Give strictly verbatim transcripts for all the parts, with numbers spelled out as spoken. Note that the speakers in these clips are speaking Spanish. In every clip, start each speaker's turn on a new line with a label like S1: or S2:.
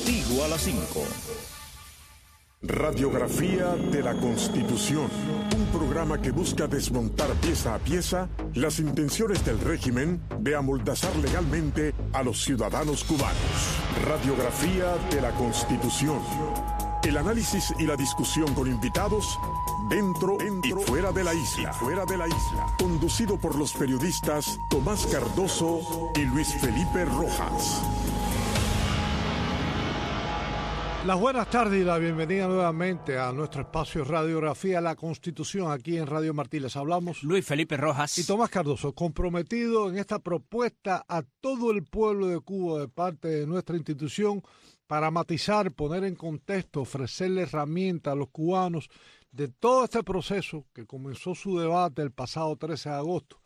S1: Contigo a las cinco.
S2: Radiografía de la Constitución, un programa que busca desmontar pieza a pieza las intenciones del régimen de amordazar legalmente a los ciudadanos cubanos. Radiografía de la Constitución. El análisis y la discusión con invitados dentro, dentro y fuera de la isla. Fuera de la isla. Conducido por los periodistas Tomás Cardoso y Luis Felipe Rojas.
S3: Las buenas tardes y la bienvenida nuevamente a nuestro espacio Radiografía la Constitución aquí en Radio Martí. Les hablamos
S4: Luis Felipe Rojas
S3: y Tomás Cardoso, comprometido en esta propuesta a todo el pueblo de Cuba de parte de nuestra institución para matizar, poner en contexto, ofrecerle herramientas a los cubanos de todo este proceso que comenzó su debate el pasado trece de agosto.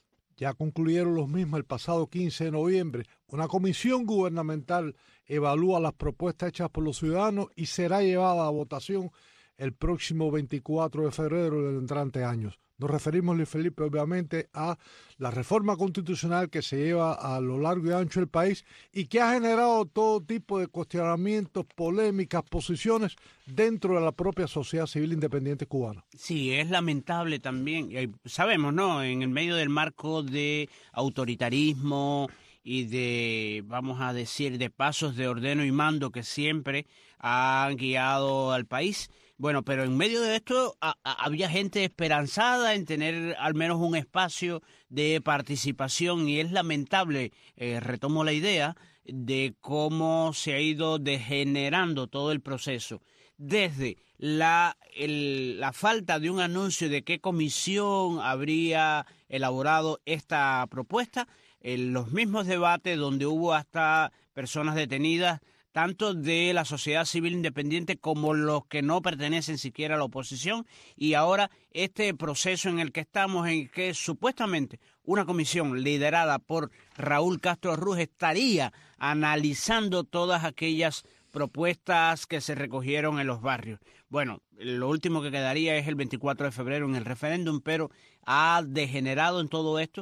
S3: Ya concluyeron los mismos el pasado quince de noviembre. Una comisión gubernamental evalúa las propuestas hechas por los ciudadanos y será llevada a votación el próximo veinticuatro de febrero del entrante año. Nos referimos, Luis Felipe, obviamente a la reforma constitucional que se lleva a lo largo y ancho del país y que ha generado todo tipo de cuestionamientos, polémicas, posiciones dentro de la propia sociedad civil independiente cubana.
S4: Sí, es lamentable también, sabemos, ¿no?, en el medio del marco de autoritarismo y de, vamos a decir, de pasos de ordeno y mando que siempre han guiado al país. Bueno, pero en medio de esto a, a, había gente esperanzada en tener al menos un espacio de participación y es lamentable, eh, retomo la idea, de cómo se ha ido degenerando todo el proceso. Desde la, el, la falta de un anuncio de qué comisión habría elaborado esta propuesta, en los mismos debates donde hubo hasta personas detenidas, tanto de la sociedad civil independiente como los que no pertenecen siquiera a la oposición, y ahora este proceso en el que estamos, en que supuestamente una comisión liderada por Raúl Castro Ruz estaría analizando todas aquellas propuestas que se recogieron en los barrios. Bueno, lo último que quedaría es el veinticuatro de febrero en el referéndum, pero ha degenerado en todo esto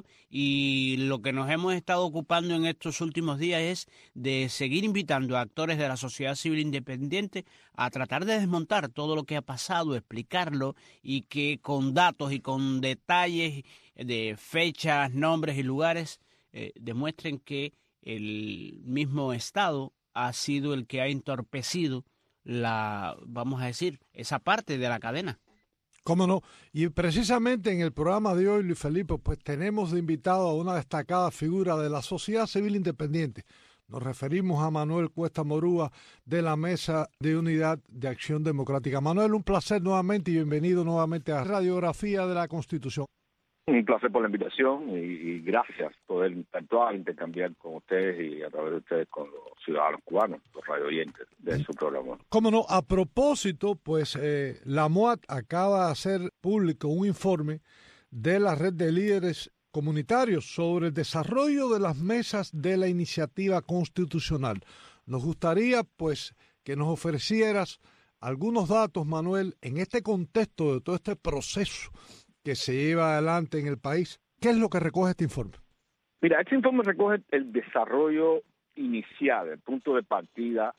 S4: y lo que nos hemos estado ocupando en estos últimos días es de seguir invitando a actores de la sociedad civil independiente a tratar de desmontar todo lo que ha pasado, explicarlo y que con datos y con detalles de fechas, nombres y lugares eh, demuestren que el mismo Estado ha sido el que ha entorpecido la, vamos a decir, esa parte de la cadena.
S3: ¿Cómo no? Y precisamente en el programa de hoy, Luis Felipe, pues tenemos de invitado a una destacada figura de la sociedad civil independiente. Nos referimos a Manuel Cuesta Morúa de la Mesa de Unidad de Acción Democrática. Manuel, un placer nuevamente y bienvenido nuevamente a Radiografía de la Constitución.
S5: Un placer por la invitación y, y gracias por poder interactuar, intercambiar con ustedes y a través de ustedes con los ciudadanos cubanos, los radio oyentes de su programa.
S3: Cómo no, a propósito, pues eh, la MOAT acaba de hacer público un informe de la red de líderes comunitarios sobre el desarrollo de las mesas de la iniciativa constitucional. Nos gustaría, pues, que nos ofrecieras algunos datos, Manuel, en este contexto de todo este proceso que se lleva adelante en el país. ¿Qué es lo que recoge este informe?
S5: Mira, este informe recoge el desarrollo inicial, el punto de partida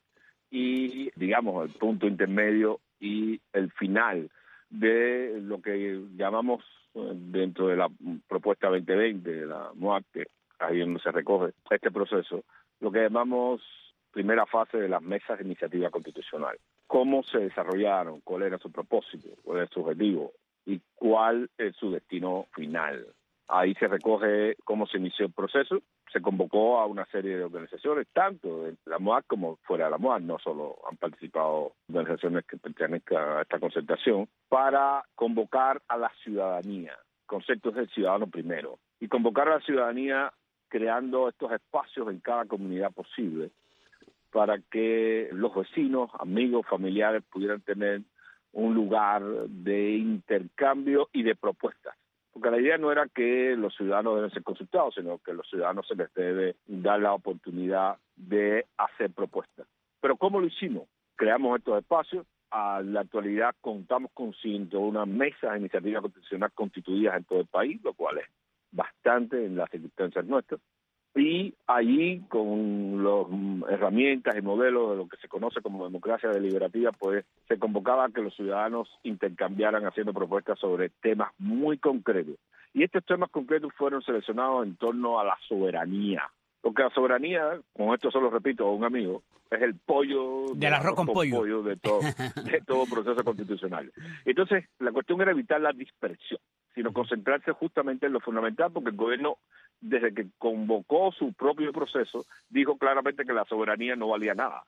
S5: y, digamos, el punto intermedio y el final de lo que llamamos dentro de la propuesta veinte veinte de la MOAC, ahí donde se recoge este proceso, lo que llamamos primera fase de las mesas de iniciativa constitucional. Cómo se desarrollaron, cuál era su propósito, cuál era su objetivo y cuál es su destino final. Ahí se recoge cómo se inició el proceso, se convocó a una serie de organizaciones, tanto de la MOAC como fuera de la MOAC, no solo han participado organizaciones que pertenecen a esta concertación, para convocar a la ciudadanía, conceptos del ciudadano primero, y convocar a la ciudadanía creando estos espacios en cada comunidad posible para que los vecinos, amigos, familiares pudieran tener un lugar de intercambio y de propuestas. Porque la idea no era que los ciudadanos deben ser consultados, sino que a los ciudadanos se les debe dar la oportunidad de hacer propuestas. Pero ¿cómo lo hicimos? Creamos estos espacios. A la actualidad contamos con ciento una mesas de iniciativa constitucional constituidas en todo el país, lo cual es bastante en las circunstancias nuestras. y allí con las herramientas y modelos de lo que se conoce como democracia deliberativa, pues se convocaba a que los ciudadanos intercambiaran haciendo propuestas sobre temas muy concretos. Y estos temas concretos fueron seleccionados en torno a la soberanía, porque la soberanía, con esto solo repito a un amigo, es el pollo
S4: del arroz con pollo,
S5: pollo de, todo, de todo proceso constitucional. Entonces, la cuestión era evitar la dispersión, sino concentrarse justamente en lo fundamental, porque el gobierno, desde que convocó su propio proceso, dijo claramente que la soberanía no valía nada.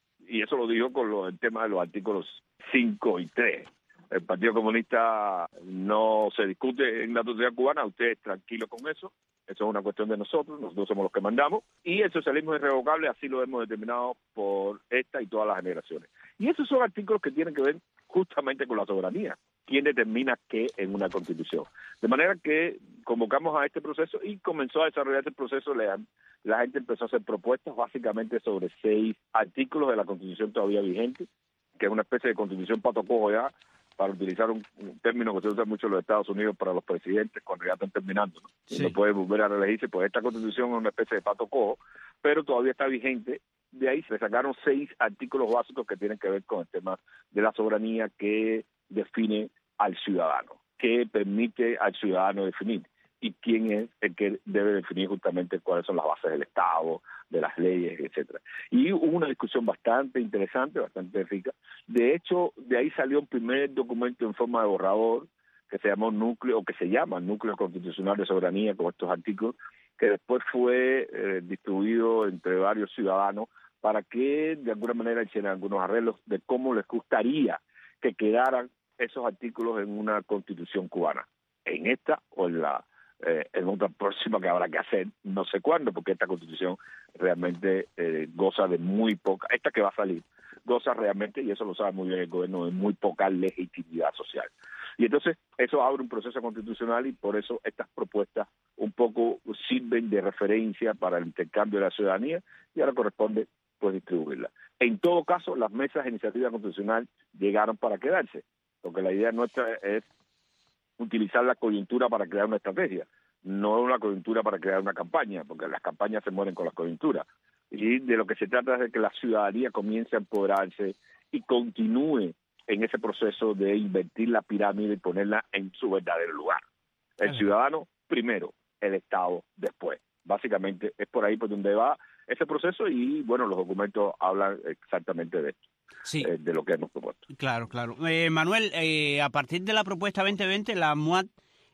S5: Y eso lo dijo con lo, el tema de los artículos cinco y tres. El Partido Comunista no se discute en la sociedad cubana, ustedes tranquilos con eso, eso es una cuestión de nosotros, nosotros somos los que mandamos, y el socialismo es irrevocable, así lo hemos determinado por esta y todas las generaciones. Y esos son artículos que tienen que ver justamente con la soberanía, quién determina qué en una constitución. De manera que convocamos a este proceso y comenzó a desarrollarse el proceso, la, la gente empezó a hacer propuestas básicamente sobre seis artículos de la constitución todavía vigente, que es una especie de constitución pato cojo ya, para utilizar un, un término que se usa mucho en los Estados Unidos para los presidentes cuando ya están terminando, ¿no? Sí. Y no puede volver a reelegirse, pues esta constitución es una especie de pato cojo, pero todavía está vigente. De ahí se sacaron seis artículos básicos que tienen que ver con el tema de la soberanía, que define al ciudadano, que permite al ciudadano definir y quién es el que debe definir justamente cuáles son las bases del Estado, de las leyes, etcétera. Y hubo una discusión bastante interesante, bastante rica. De hecho, de ahí salió un primer documento en forma de borrador que se llamó Núcleo, o que se llama Núcleo Constitucional de Soberanía, con estos artículos, que después fue eh, distribuido entre varios ciudadanos para que de alguna manera hicieran algunos arreglos de cómo les gustaría que quedaran esos artículos en una constitución cubana, en esta o en la Eh, en otra próxima que habrá que hacer, no sé cuándo, porque esta constitución realmente eh, goza de muy poca, esta que va a salir, goza realmente, y eso lo sabe muy bien el gobierno, de muy poca legitimidad social. Y entonces eso abre un proceso constitucional y por eso estas propuestas un poco sirven de referencia para el intercambio de la ciudadanía y ahora corresponde pues distribuirla. En todo caso, las mesas de iniciativa constitucional llegaron para quedarse, porque la idea nuestra es utilizar la coyuntura para crear una estrategia, no una coyuntura para crear una campaña, porque las campañas se mueren con las coyunturas. Y de lo que se trata es de que la ciudadanía comience a empoderarse y continúe en ese proceso de invertir la pirámide y ponerla en su verdadero lugar. El ciudadano primero, el Estado después. Básicamente es por ahí por donde va ese proceso y, bueno, los documentos hablan exactamente de esto. Sí. Eh, de lo que hemos propuesto.
S4: Claro, claro. Eh, Manuel, eh, a partir de la propuesta veinte veinte, la M U A D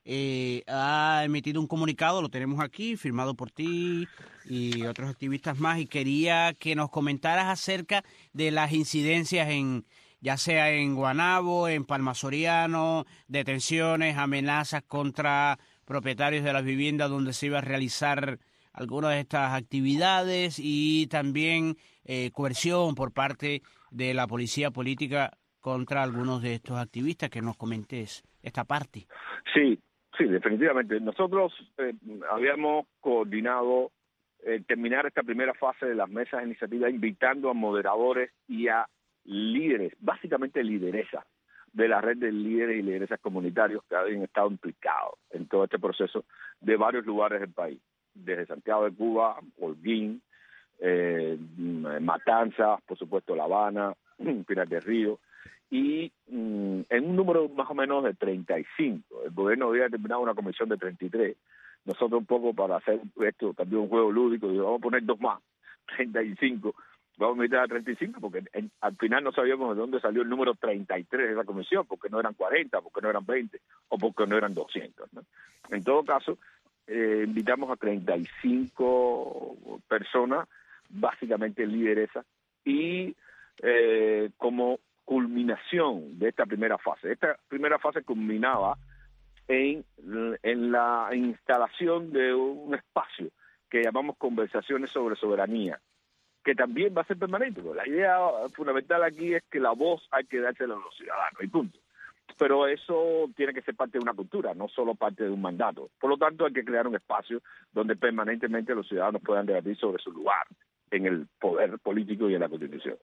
S4: eh, ha emitido un comunicado, lo tenemos aquí, firmado por ti y otros activistas más, y quería que nos comentaras acerca de las incidencias en, ya sea en Guaynabo, en Palma Soriano, detenciones, amenazas contra propietarios de las viviendas donde se iba a realizar algunas de estas actividades y también eh, coerción por parte de la policía política contra algunos de estos activistas. Que nos comentes esta parte.
S5: Sí, sí, definitivamente. Nosotros eh, habíamos coordinado eh, terminar esta primera fase de las mesas de iniciativa invitando a moderadores y a líderes, básicamente lideresas, de la red de líderes y lideresas comunitarios que habían estado implicados en todo este proceso de varios lugares del país, desde Santiago de Cuba, Holguín, eh, Matanzas, por supuesto La Habana, Pinar del Río, y mm, en un número más o menos de treinta y cinco. El gobierno había determinado una comisión de treinta y tres. Nosotros un poco para hacer esto también un juego lúdico, digo, vamos a poner dos más, treinta y cinco. Vamos a meter a treinta y cinco porque en, al final no sabíamos de dónde salió el número treinta y tres de esa comisión, porque no eran cuarenta, porque no eran veinte o porque no eran doscientos, ¿no? En todo caso, eh, invitamos a treinta y cinco personas, básicamente lideresas, y eh, como culminación de esta primera fase. Esta primera fase culminaba en, en la instalación de un espacio que llamamos Conversaciones sobre Soberanía, que también va a ser permanente. La idea fundamental aquí es que la voz hay que dársela a los ciudadanos, y punto. Pero eso tiene que ser parte de una cultura, no solo parte de un mandato. Por lo tanto, hay que crear un espacio donde permanentemente los ciudadanos puedan debatir sobre su lugar en el poder político y en la Constitución.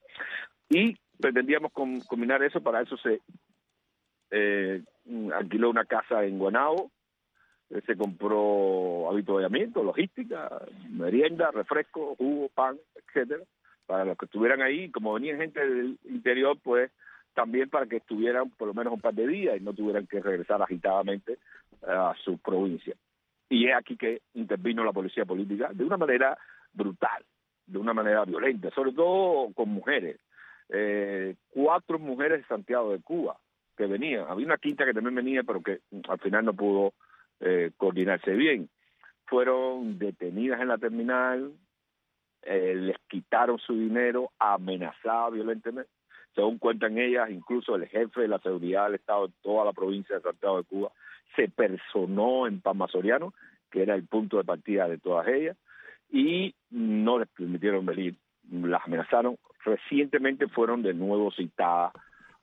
S5: Y pretendíamos com- combinar eso, para eso se eh, alquiló una casa en Guaynabo, eh, se compró habituallamiento, logística, merienda, refresco, jugo, pan, etcétera, para los que estuvieran ahí. Como venían gente del interior, pues también para que estuvieran por lo menos un par de días y no tuvieran que regresar agitadamente a su provincia. Y es aquí que intervino la policía política de una manera brutal, de una manera violenta, sobre todo con mujeres. Eh, cuatro mujeres de Santiago de Cuba que venían. Había una quinta que también venía, pero que al final no pudo eh, coordinarse bien. Fueron detenidas en la terminal, eh, les quitaron su dinero, amenazadas violentamente. Según cuentan ellas, incluso el jefe de la seguridad del Estado de toda la provincia de Santiago de Cuba se personó en Palma Soriano, que era el punto de partida de todas ellas, y no les permitieron venir, las amenazaron. Recientemente fueron de nuevo citadas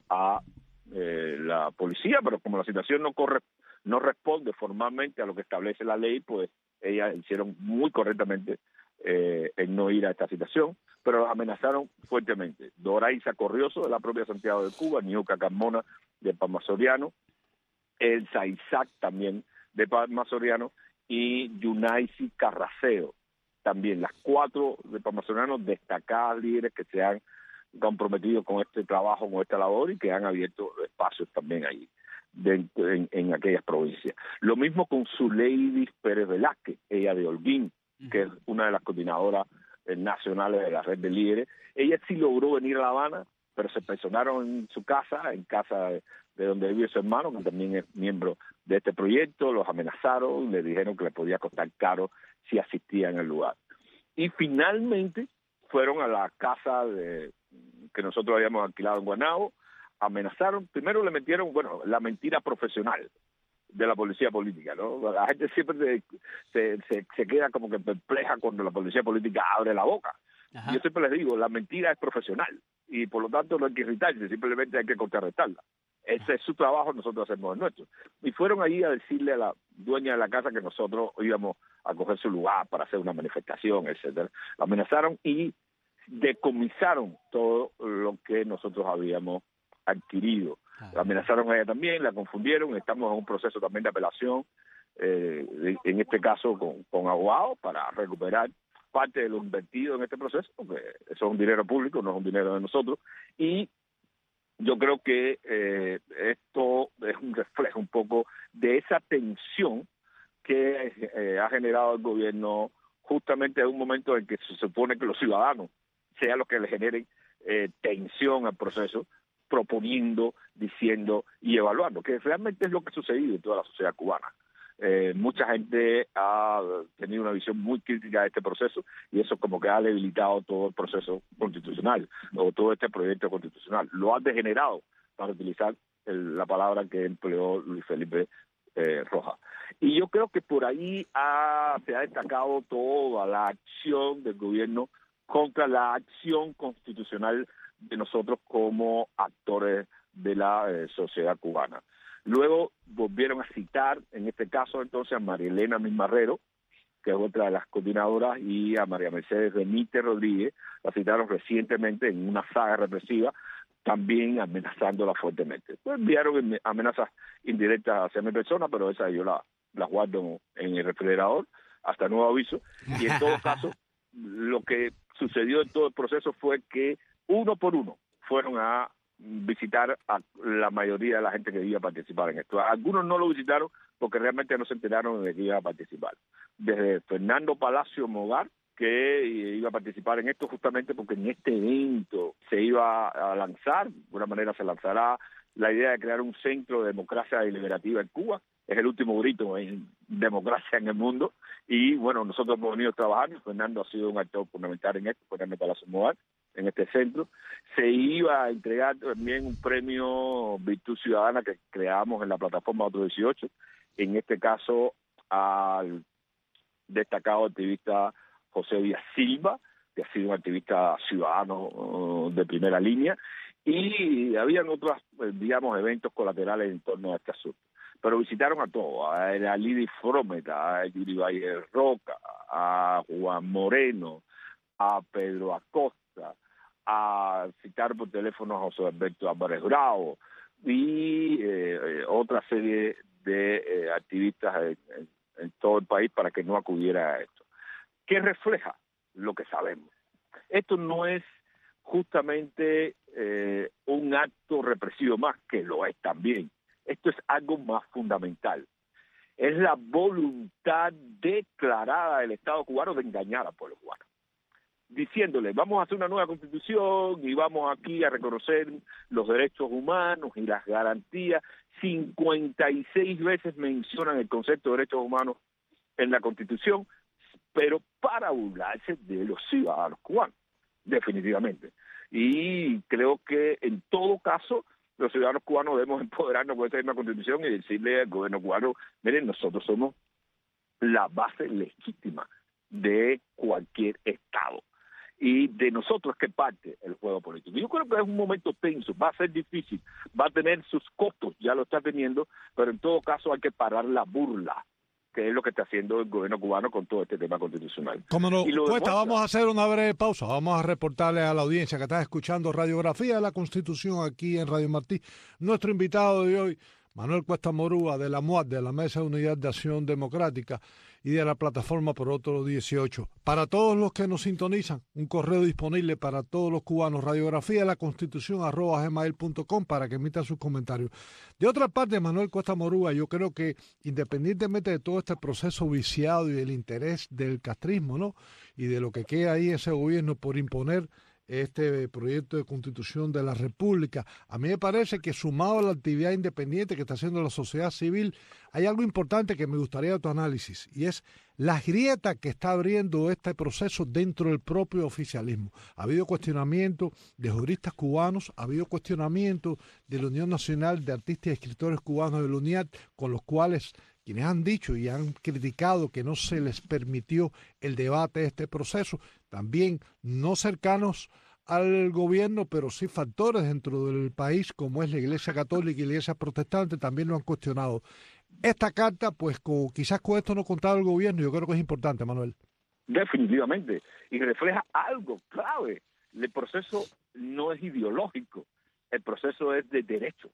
S5: a eh, la policía, pero como la situación no corre, no responde formalmente a lo que establece la ley, pues ellas hicieron muy correctamente eh, en no ir a esta situación, pero las amenazaron fuertemente. Doraiza Corrioso, de la propia Santiago de Cuba, Niuca Carmona, de Palma Soriano, Elsa Isaac, también de Palma Soriano, y Yunaisi Carraceo, también, las cuatro de Palma Soriano, destacadas líderes que se han comprometido con este trabajo, con esta labor, y que han abierto espacios también ahí, de, en, en aquellas provincias. Lo mismo con Zuleidis Pérez Velázquez, ella de Holguín, que es una de las coordinadoras nacionales de la red de líderes. Ella sí logró venir a La Habana, pero se personaron en su casa, en casa de, de donde vive su hermano, que también es miembro de este proyecto, los amenazaron, le dijeron que les podía costar caro si asistían al lugar. Y finalmente fueron a la casa de, que nosotros habíamos alquilado en Guanabo, amenazaron, primero le metieron, bueno, la mentira profesional de la policía política, ¿no? La gente siempre se, se, se queda como que perpleja cuando la policía política abre la boca. Ajá. Yo siempre les digo, la mentira es profesional y por lo tanto no hay que irritarse, simplemente hay que contrarrestarla. Ese es su trabajo, nosotros hacemos el nuestro. Y fueron allí a decirle a la dueña de la casa que nosotros íbamos a coger su lugar para hacer una manifestación, etcétera. La amenazaron y decomisaron todo lo que nosotros habíamos adquirido. La amenazaron a ella también, la confundieron, estamos en un proceso también de apelación, eh, en este caso con, con abogados, para recuperar parte de lo invertido en este proceso, porque eso es un dinero público, no es un dinero de nosotros, y yo creo que eh, esto es un reflejo un poco de esa tensión que eh, ha generado el gobierno justamente en un momento en que se supone que los ciudadanos sean los que le generen eh, tensión al proceso, proponiendo, diciendo y evaluando, que realmente es lo que ha sucedido en toda la sociedad cubana. Eh, mucha gente ha tenido una visión muy crítica de este proceso y eso como que ha debilitado todo el proceso constitucional o todo este proyecto constitucional. Lo ha degenerado, para utilizar el, la palabra que empleó Luis Felipe eh, Rojas. Y yo creo que por ahí ha, se ha destacado toda la acción del gobierno contra la acción constitucional de nosotros como actores de la eh, sociedad cubana. Luego volvieron a citar, en este caso entonces, a María Elena Mismarrero, que es otra de las coordinadoras, y a María Mercedes Benítez Rodríguez, la citaron recientemente en una saga represiva, también amenazándola fuertemente. Pues enviaron amenazas indirectas hacia mi persona, pero esas yo las la guardo en el refrigerador hasta nuevo aviso, y en todo caso, lo que sucedió en todo el proceso fue que uno por uno fueron a visitar a la mayoría de la gente que iba a participar en esto. Algunos no lo visitaron porque realmente no se enteraron de que iba a participar. Desde Fernando Palacio Mogar, que iba a participar en esto justamente porque en este evento se iba a lanzar, de alguna manera se lanzará la idea de crear un centro de democracia deliberativa en Cuba. Es el último grito en democracia en el mundo. Y bueno, nosotros hemos venido trabajando. Fernando ha sido un actor fundamental en esto, Fernando Palacio Mogar, en este centro. Se iba a entregar también un premio Virtud Ciudadana que creamos en la plataforma Otro dieciocho, en este caso al destacado activista José Díaz Silva, que ha sido un activista ciudadano uh, de primera línea, y habían otros, digamos, eventos colaterales en torno a este asunto. Pero visitaron a todos, a, a Lidy Frometa, a Yuri Valle Roca, a Juan Moreno, a Pedro Acosta, a citar por teléfono a José Alberto Álvarez Bravo y eh, otra serie de eh, activistas en, en todo el país para que no acudiera a esto. ¿Qué refleja? Lo que sabemos. Esto no es justamente eh, un acto represivo más, que lo es también. Esto es algo más fundamental. Es la voluntad declarada del Estado cubano de engañar al pueblo cubano, diciéndole, vamos a hacer una nueva constitución y vamos aquí a reconocer los derechos humanos y las garantías. cincuenta y seis veces mencionan el concepto de derechos humanos en la constitución, pero para burlarse de los ciudadanos cubanos, definitivamente. Y creo que en todo caso los ciudadanos cubanos debemos empoderarnos con esta misma constitución y decirle al gobierno cubano, miren, nosotros somos la base legítima de cualquier Estado. Y de nosotros es que parte el juego político. Yo creo que es un momento tenso, va a ser difícil, va a tener sus costos, ya lo está teniendo, pero en todo caso hay que parar la burla, que es lo que está haciendo el gobierno cubano con todo este tema constitucional.
S3: Como no,
S5: Cuesta,
S3: demuestra... vamos a hacer una breve pausa, vamos a reportarle a la audiencia que está escuchando Radiografía de la Constitución aquí en Radio Martí. Nuestro invitado de hoy, Manuel Cuesta Morúa, de la M U A D, de la Mesa de Unidad de Acción Democrática y de la Plataforma por Otro dieciocho. Para todos los que nos sintonizan, un correo disponible para todos los cubanos, radiografía de la Constitución arroba gmail punto com, para que emitan sus comentarios. De otra parte, Manuel Cuesta Morúa, yo creo que independientemente de todo este proceso viciado y del interés del castrismo, ¿no?, y de lo que queda ahí ese gobierno por imponer este proyecto de Constitución de la República, a mí me parece que sumado a la actividad independiente que está haciendo la sociedad civil, hay algo importante que me gustaría tu análisis, y es la grieta que está abriendo este proceso dentro del propio oficialismo. Ha habido cuestionamiento de juristas cubanos, ha habido cuestionamiento de la Unión Nacional de Artistas y Escritores Cubanos de la UNIAT, con los cuales quienes han dicho y han criticado que no se les permitió el debate de este proceso, también no cercanos al gobierno, pero sí factores dentro del país, como es la Iglesia Católica y la Iglesia Protestante, también lo han cuestionado. Esta carta, pues con, quizás con esto no contaba el gobierno, yo creo que es importante, Manuel.
S5: Definitivamente, y refleja algo clave. El proceso no es ideológico, el proceso es de derecho.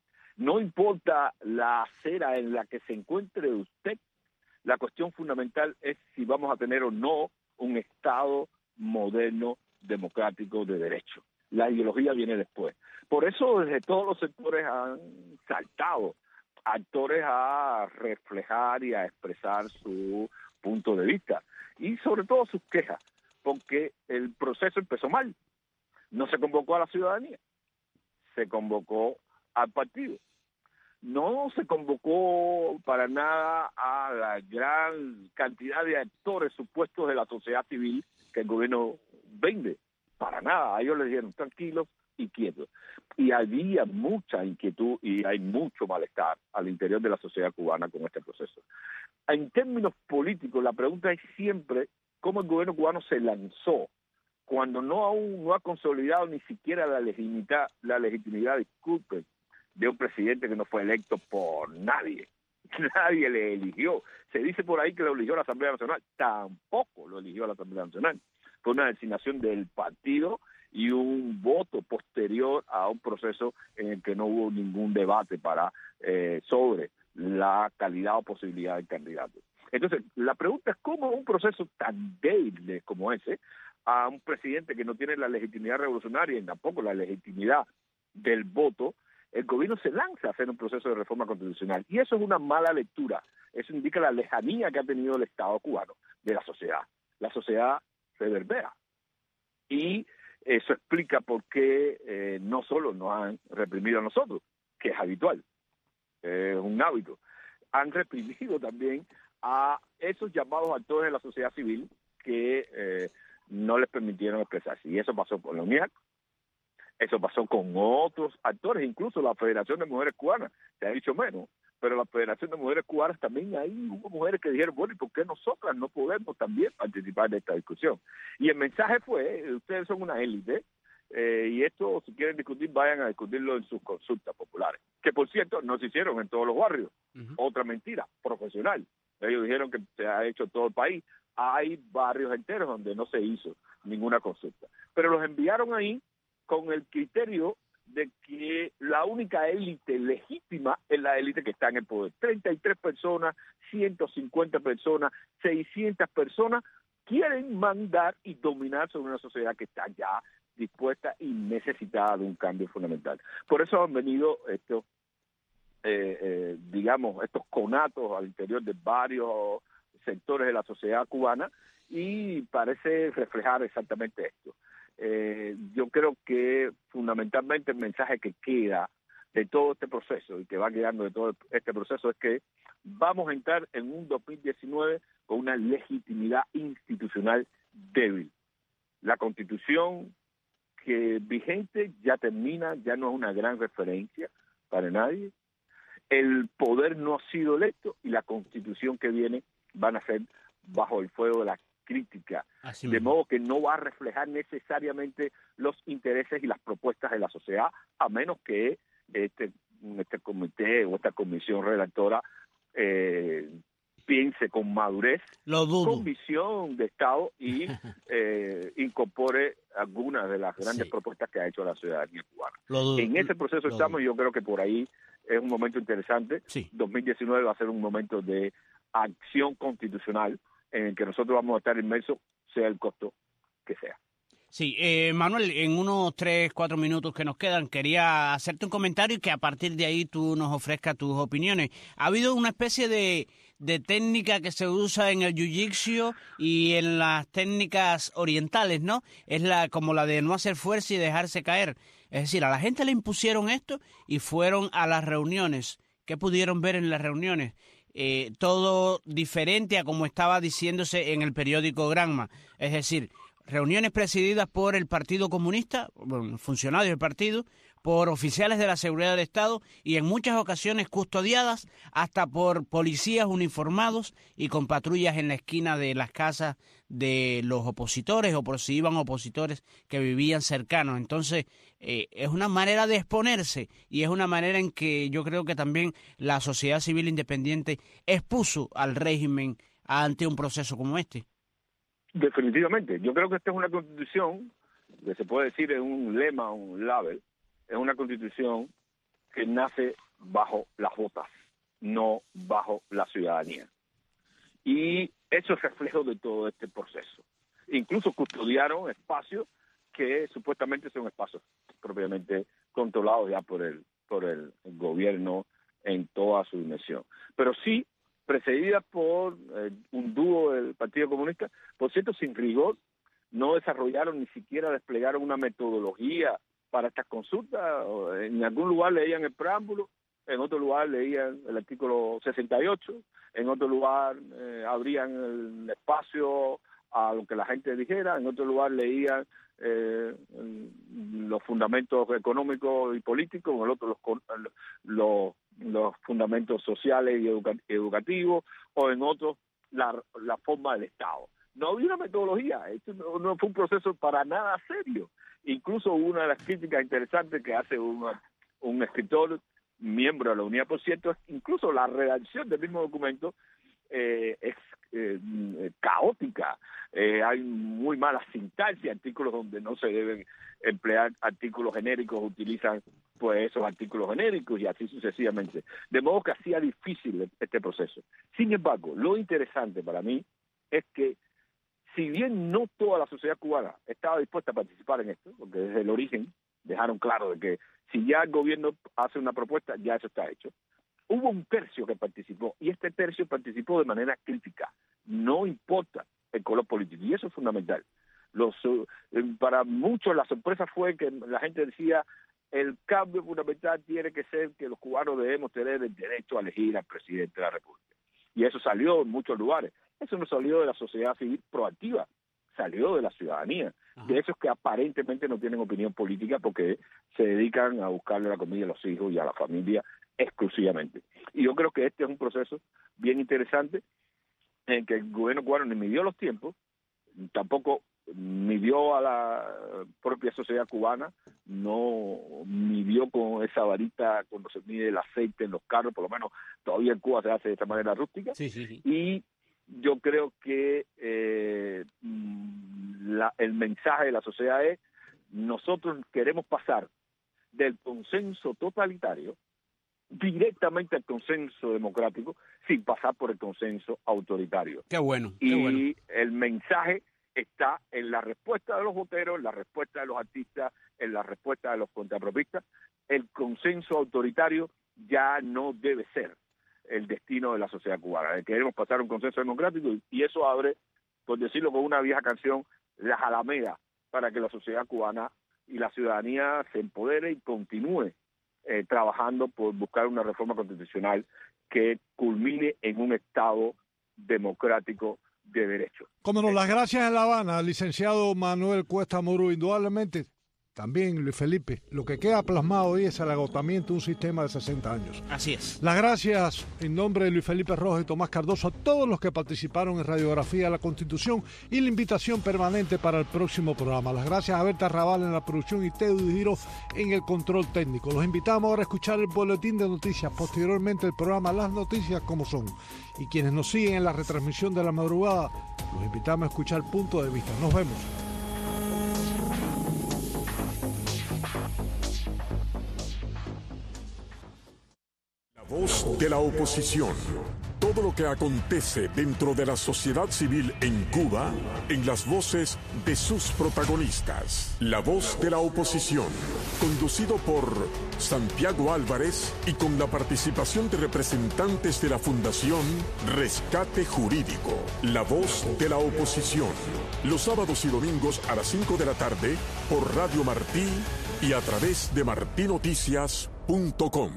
S5: No importa la acera en la que se encuentre usted, la cuestión fundamental es si vamos a tener o no un Estado moderno, democrático, de derecho. La ideología viene después. Por eso desde todos los sectores han saltado actores a reflejar y a expresar su punto de vista y sobre todo sus quejas, porque el proceso empezó mal. No se convocó a la ciudadanía, se convocó al partido. No se convocó para nada a la gran cantidad de actores supuestos de la sociedad civil que el gobierno vende. Para nada. A ellos les dijeron tranquilos y quietos. Y había mucha inquietud y hay mucho malestar al interior de la sociedad cubana con este proceso. En términos políticos, la pregunta es siempre cómo el gobierno cubano se lanzó cuando no aún no ha consolidado ni siquiera la legitimidad, la legitimidad, disculpen, de un presidente que no fue electo por nadie. Nadie le eligió. Se dice por ahí que lo eligió la Asamblea Nacional. Tampoco lo eligió la Asamblea Nacional. Fue una designación del partido y un voto posterior a un proceso en el que no hubo ningún debate para eh, sobre la calidad o posibilidad del candidato. Entonces, la pregunta es cómo un proceso tan débil como ese, a un presidente que no tiene la legitimidad revolucionaria y tampoco la legitimidad del voto, el gobierno se lanza a hacer un proceso de reforma constitucional. Y eso es una mala lectura. Eso indica la lejanía que ha tenido el Estado cubano de la sociedad. La sociedad reverbera. Y eso explica por qué eh, no solo nos han reprimido a nosotros, que es habitual, es un hábito, han reprimido también a esos llamados actores de la sociedad civil que eh, no les permitieron expresarse. Y eso pasó con la UNIAC, eso pasó con otros actores, incluso la Federación de Mujeres Cubanas, se ha dicho menos, pero la Federación de Mujeres Cubanas también ahí hubo mujeres que dijeron, bueno, ¿y por qué nosotras no podemos también participar de esta discusión? Y el mensaje fue, ustedes son una élite, eh, y esto, si quieren discutir, vayan a discutirlo en sus consultas populares, que por cierto, no se hicieron en todos los barrios. Uh-huh. Otra mentira, profesional. Ellos dijeron que se ha hecho en todo el país. Hay barrios enteros donde no se hizo ninguna consulta. Pero los enviaron ahí con el criterio de que la única élite legítima es la élite que está en el poder. treinta y tres personas, ciento cincuenta personas, seiscientas personas quieren mandar y dominar sobre una sociedad que está ya dispuesta y necesitada de un cambio fundamental. Por eso han venido estos, eh, eh, digamos, estos conatos al interior de varios sectores de la sociedad cubana y parece reflejar exactamente esto. Eh, yo creo que fundamentalmente el mensaje que queda de todo este proceso y que va quedando de todo este proceso es que vamos a entrar en un dos mil diecinueve con una legitimidad institucional débil. La Constitución que vigente ya termina, ya no es una gran referencia para nadie. El poder no ha sido electo y la Constitución que viene van a ser bajo el fuego de la crítica,
S4: Así
S5: de
S4: mismo.
S5: modo que no va a reflejar necesariamente los intereses y las propuestas de la sociedad, a menos que este, este comité o esta comisión redactora eh, piense con madurez,
S4: Lo dudo.
S5: con visión de Estado y eh, incorpore algunas de las grandes
S4: Sí.
S5: propuestas que ha hecho la ciudadanía cubana.
S4: Lo dudo.
S5: En ese proceso
S4: Lo
S5: estamos
S4: dudo.
S5: y yo creo que por ahí es un momento interesante.
S4: Sí.
S5: dos mil diecinueve va a ser un momento de acción constitucional en el que nosotros vamos a estar inmersos, sea el costo que sea.
S4: Sí, eh, Manuel, en unos tres, cuatro minutos que nos quedan, quería hacerte un comentario y que a partir de ahí tú nos ofrezcas tus opiniones. Ha habido una especie de, de técnica que se usa en el jiu-jitsu y en las técnicas orientales, ¿no? Es la como la de no hacer fuerza y dejarse caer. Es decir, a la gente le impusieron esto y fueron a las reuniones. ¿Qué pudieron ver en las reuniones? Eh, todo diferente a como estaba diciéndose en el periódico Granma. Es decir, reuniones presididas por el Partido Comunista, bueno, funcionarios del partido, por oficiales de la seguridad del Estado y en muchas ocasiones custodiadas hasta por policías uniformados y con patrullas en la esquina de las casas de los opositores o por si iban opositores que vivían cercanos. Entonces, eh, es una manera de exponerse y es una manera en que yo creo que también la sociedad civil independiente expuso al régimen ante un proceso como este.
S5: Definitivamente. Yo creo que esta es una constitución, que se puede decir en un lema, un label, es una constitución que nace bajo las botas, no bajo la ciudadanía. Y eso es reflejo de todo este proceso. Incluso custodiaron espacios que supuestamente son espacios propiamente controlados ya por el, por el gobierno en toda su dimensión. Pero sí precedida por eh, un dúo del Partido Comunista, por cierto, sin rigor, no desarrollaron ni siquiera desplegaron una metodología para estas consultas. En algún lugar leían el preámbulo, en otro lugar leían el artículo sesenta y ocho, en otro lugar eh, abrían el espacio a lo que la gente dijera, en otro lugar leían eh, los fundamentos económicos y políticos, en el otro los, los, los fundamentos sociales y educa educativos, o en otros la, la forma del Estado. No había una metodología, esto no, no fue un proceso para nada serio. Incluso una de las críticas interesantes que hace una, un escritor, miembro de la unidad, por cierto, es incluso la redacción del mismo documento eh, es eh, caótica. Eh, hay muy mala sintaxis, artículos donde no se deben emplear artículos genéricos, utilizan pues esos artículos genéricos y así sucesivamente. De modo que hacía difícil este proceso. Sin embargo, lo interesante para mí es que si bien no toda la sociedad cubana estaba dispuesta a participar en esto, porque desde el origen dejaron claro de que si ya el gobierno hace una propuesta, ya eso está hecho, hubo un tercio que participó, y este tercio participó de manera crítica. No importa el color político, y eso es fundamental. Los, para muchos la sorpresa fue que la gente decía el cambio fundamental tiene que ser que los cubanos debemos tener el derecho a elegir al presidente de la República. Y eso salió en muchos lugares. Eso no salió de la sociedad civil proactiva, salió de la ciudadanía, Ajá. de esos que aparentemente no tienen opinión política porque se dedican a buscarle la comida a los hijos y a la familia exclusivamente. Y yo creo que este es un proceso bien interesante en que el gobierno cubano ni midió los tiempos, tampoco midió a la propia sociedad cubana, no midió con esa varita cuando se mide el aceite en los carros, por lo menos todavía en Cuba se hace de esta manera rústica,
S4: sí, sí, sí.
S5: y yo creo que eh, la, el mensaje de la sociedad es: nosotros queremos pasar del consenso totalitario directamente al consenso democrático sin pasar por el consenso autoritario.
S4: Qué bueno, qué
S5: y
S4: bueno.
S5: el mensaje está en la respuesta de los voteros, en la respuesta de los artistas, en la respuesta de los contrapropistas. El consenso autoritario ya no debe ser el destino de la sociedad cubana. Queremos pasar a un consenso democrático y eso abre, por decirlo con una vieja canción, las alamedas para que la sociedad cubana y la ciudadanía se empodere y continúe eh, trabajando por buscar una reforma constitucional que culmine en un Estado democrático de derecho.
S3: Como nos las gracias en La Habana, licenciado Manuel Cuesta Muru, indudablemente. También, Luis Felipe, lo que queda plasmado hoy es el agotamiento de un sistema de sesenta años.
S4: Así es.
S3: Las gracias en nombre de Luis Felipe Rojas y Tomás Cardoso a todos los que participaron en Radiografía de la Constitución y la invitación permanente para el próximo programa. Las gracias a Berta Raval en la producción y Teo Giro en el control técnico. Los invitamos ahora a escuchar el boletín de noticias, posteriormente el programa Las Noticias como Son. Y quienes nos siguen en la retransmisión de la madrugada, los invitamos a escuchar Punto de Vista. Nos vemos.
S2: Voz de la oposición. Todo lo que acontece dentro de la sociedad civil en Cuba, en las voces de sus protagonistas. La Voz de la Oposición, conducido por Santiago Álvarez y con la participación de representantes de la Fundación Rescate Jurídico. La Voz de la Oposición, los sábados y domingos a las cinco de la tarde por Radio Martí y a través de martí noticias punto com.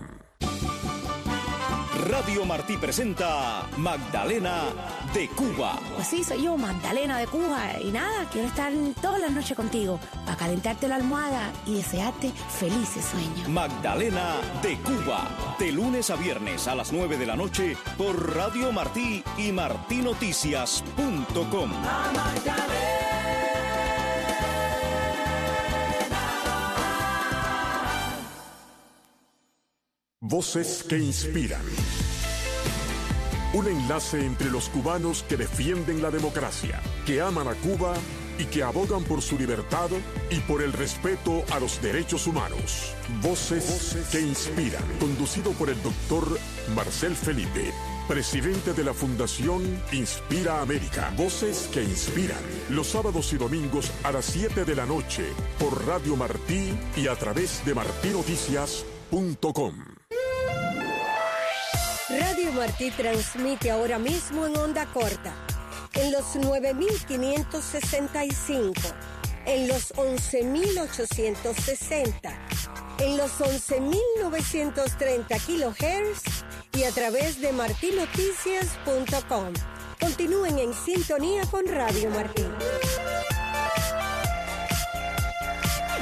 S1: Radio Martí presenta Magdalena de Cuba.
S6: Pues sí, soy yo, Magdalena de Cuba. Y nada, quiero estar todas las noches contigo para calentarte la almohada y desearte felices sueños.
S1: Magdalena de Cuba, de lunes a viernes a las nueve de la noche por Radio Martí y martí noticias punto com.
S2: Voces que inspiran. Un enlace entre los cubanos que defienden la democracia, que aman a Cuba y que abogan por su libertad y por el respeto a los derechos humanos. Voces, Voces que inspiran. Conducido por el doctor Marcel Felipe, presidente de la Fundación Inspira América. Voces que inspiran. Los sábados y domingos a las siete de la noche por Radio Martí y a través de martí noticias punto com.
S7: Radio Martí transmite ahora mismo en onda corta, en los nueve mil quinientos sesenta y cinco, en los once mil ochocientos sesenta, en los once mil novecientos treinta kilohertz y a través de martí noticias punto com. Continúen en sintonía con Radio Martí.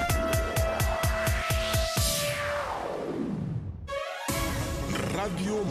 S2: Radio